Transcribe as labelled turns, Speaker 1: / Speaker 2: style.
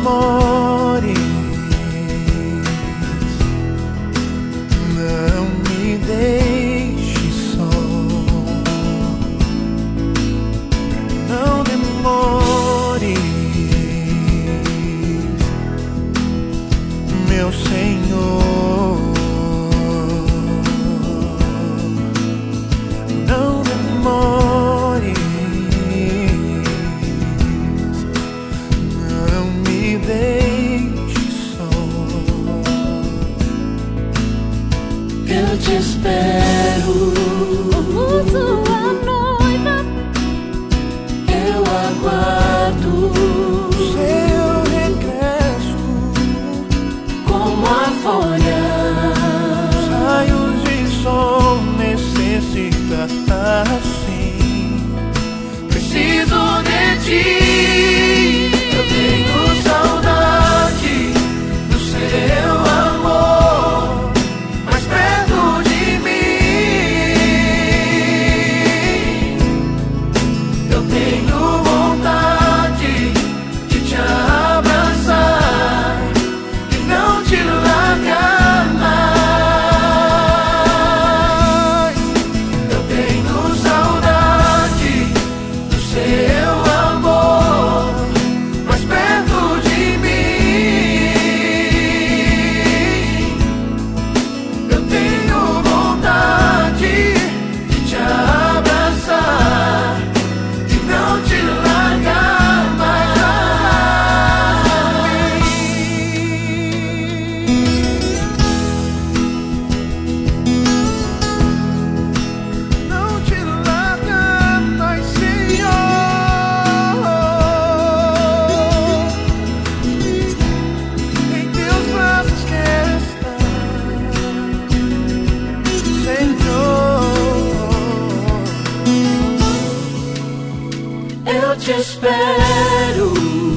Speaker 1: demores, não me deixe só. Não demore, meu Senhor. Não demore, não me deixe só.
Speaker 2: Eu te espero,
Speaker 3: como sua noiva.
Speaker 2: eu aguardo
Speaker 1: Seu regresso,
Speaker 2: como a folha.
Speaker 1: raios de sol necessita assim.
Speaker 2: Preciso de ti. Eu tenho saudade do seu amor mais perto de mim. Eu tenho vontade de te abraçar e não te largar mais. Eu tenho saudade do seu amor mais perto de mim. Eu tenho vontade de te abraçar e não te largar mais.
Speaker 1: Não te larga mais, Senhor. Em teus braços quero estar, Senhor.
Speaker 2: Eu te espero.